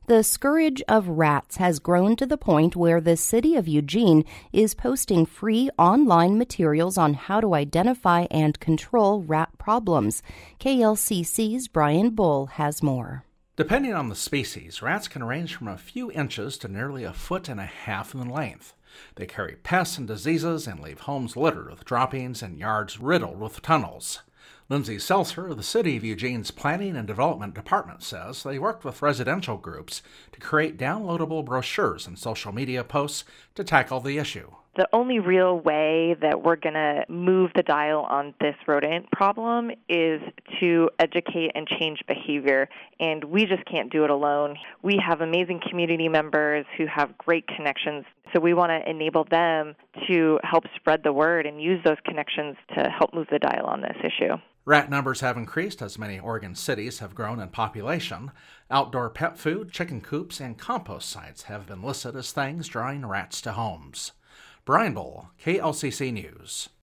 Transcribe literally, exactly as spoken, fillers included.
The scourge of rats has grown to the point where the city of Eugene is posting free online materials on how to identify and control rat problems. K L C C's Brian Bull has more. Depending on the species, rats can range from a few inches to nearly a foot and a half in length. They carry pests and diseases and leave homes littered with droppings and yards riddled with tunnels. Lindsay Seltzer of the City of Eugene's Planning and Development Department says they worked with residential groups to create downloadable brochures and social media posts to tackle the issue. The only real way that we're going to move the dial on this rodent problem is to educate and change behavior, and we just can't do it alone. We have amazing community members who have great connections, so we want to enable them to help spread the word and use those connections to help move the dial on this issue. Rat numbers have increased as many Oregon cities have grown in population. Outdoor pet food, chicken coops, and compost sites have been listed as things drawing rats to homes. Brian Bull, K L C C News.